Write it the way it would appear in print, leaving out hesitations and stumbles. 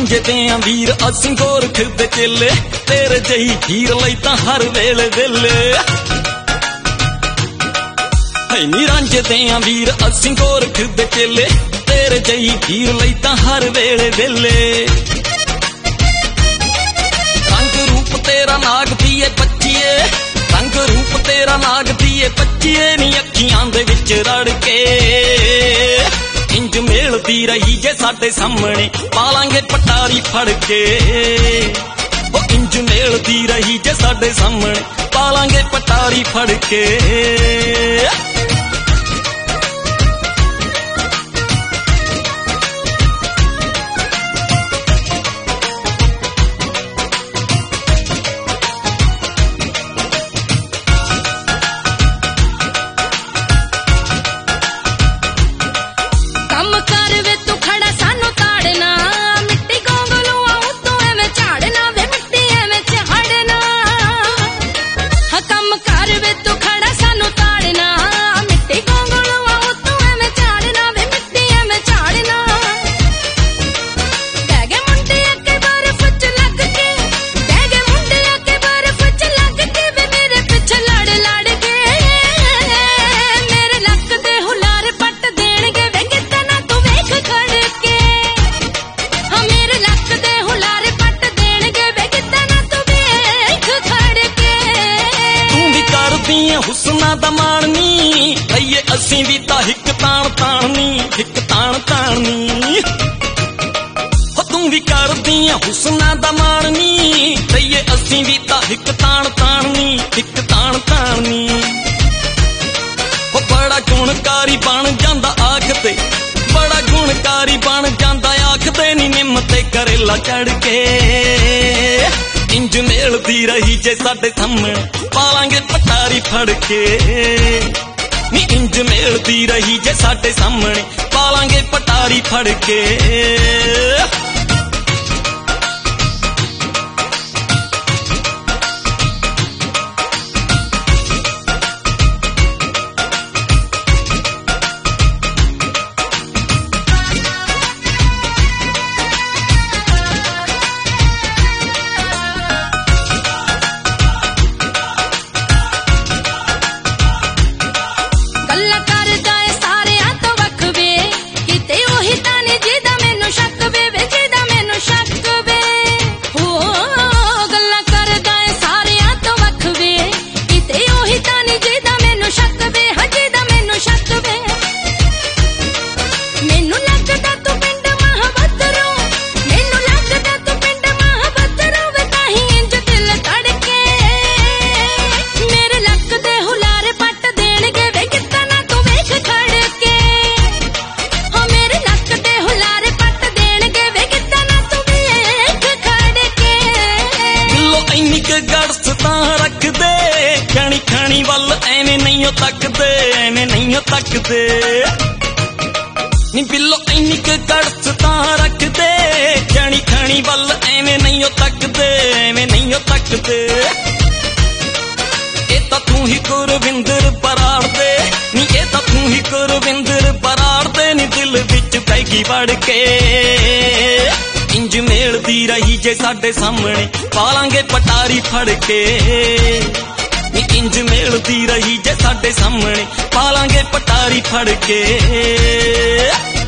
ਰਾਂਝੇ ਤੇ ਆਂ ਵੀਰ ਅਸੀਂ ਗੋਰਖ ਦੇ ਚੇਲੇ, ਤੇਰੇ ਜਹੀ ਹੀਰ ਲਈ ਤਾਂ ਹਰ ਵੇਲੇ ਵੇਲੇ। ਨੀ ਰਾਂਝੇ ਤੇ ਆਂ ਵੀਰ ਅਸੀਂ ਗੋਰਖ ਦੇ ਚੇਲੇ, ਤੇਰੇ ਜਹੀ ਹੀਰ ਲਈ ਤਾਂ ਹਰ ਵੇਲੇ ਵੇਲੇ। ਰੰਗ ਰੂਪ ਤੇਰਾ ਨਾਗ ਪੀਏ ਬੱਚੀਏ, ਰੰਗ ਰੂਪ ਤੇਰਾ ਨਾਗ ਪੀਏ ਬੱਚੀਏ ਨੀ ਅੱਖੀਆਂ ਦੇ ਵਿੱਚ ਰੜ ਕੇ। ਇੰਜ ਮੇਲਦੀ ਰਹੀ ਜੇ ਸਾਡੇ ਸਾਹਮਣੇ ਪਾਲਾਂਗੇ ਪਟਾਰੀ ਫੜ ਕੇ। ਉਹ ਇੰਜ ਮੇਲਦੀ ਰਹੀ ਜੇ ਸਾਡੇ ਸਾਹਮਣੇ ਪਾਲਾਂਗੇ ਪਟਾਰੀ ਫੜ ਕੇ। ਹੁਸਨਾ ਦਾ ਮਾਣਨੀ ਲਈਏ ਅਸੀਂ ਵੀ ਤਾਂ ਹਿੱਕ ਤਾਣ ਤਾਣਨੀ, ਹਿੱਕ ਤਾਣ ਤਾਣਨੀ। ਹੋ ਤੂੰ ਵੀ ਕਰਦੀ ਆਂ ਹੁਸਨਾ ਦਾ ਮਾਣਨੀ ਲਈਏ ਅਸੀਂ ਵੀ ਤਾਂ ਹਿੱਕ ਤਾਣ ਤਾਣਨੀ, ਹਿੱਕ ਤਾਣ ਤਾਣਨੀ। ਹੋ ਬੜਾ ਗੁਣਕਾਰੀ ਬਣ ਜਾਂਦਾ ਆਖਦੇ, ਬੜਾ ਗੁਣਕਾਰੀ ਬਣ ਜਾਂਦਾ ਆਖਦੇ ਨੀ ਨਿੰਮ ਤੇ ਕਰੇਲਾ ਚੜ ਕੇ। ਇੰਜ ਮੇਲਦੀ ਰਹੀ ਜੇ ਸਾਡੇ ਸਾਹਮਣੇ ਪਾਲਾਂਗੇ ਪਟਾਰੀ ਫੜ ਕੇ। ਨੀ ਇੰਜ ਮੇਲਦੀ ਰਹੀ ਜੇ ਸਾਡੇ ਸਾਹਮਣੇ ਪਾਲਾਂਗੇ ਪਟਾਰੀ ਫੜ ਕੇ। ਖਾਣੀ ਵੱਲ ਐਵੇਂ ਨਹੀਂ ਤੱਕਦੇ, ਐਵੇਂ ਨਹੀਂ ਤੱਕਦੇ। ਨੀ ਬਿੱਲੋ ਇੰਨੀ ਕੁ ਗੜਸ ਤਾਂ ਰੱਖਦੇ, ਜਾਣੀ ਖਾਣੀ ਵੱਲ ਐਵੇਂ ਨਹੀਂ ਤੱਕਦੇ, ਐਵੇਂ ਨਹੀਂ ਤੱਕਦੇ। ਇਹ ਤਾਂ ਤੂੰ ਹੀ ਗੁਰਵਿੰਦਰ ਬਰਾੜ ਦੇ, ਨੀ ਇਹ ਤਾਂ ਤੂੰ ਹੀ ਗੁਰਵਿੰਦਰ ਬਰਾੜ ਦੇ ਨੀ ਦਿਲ ਵਿੱਚ ਪੈ ਗਈ ਵੜ ਕੇ। ਇੰਜ ਮੇਲਦੀ ਰਹੀ ਜੇ ਸਾਡੇ ਸਾਹਮਣੇ ਪਾਲਾਂਗੇ ਪਟਾਰੀ ਫੜ ਕੇ। ਨੀ ਇੰਜ ਮੇਲਦੀ ਰਹੀ ਜੇ ਸਾਡੇ ਸਾਹਮਣੇ ਪਾਲਾਂਗੇ ਪਟਾਰੀ ਫੜ ਕੇ।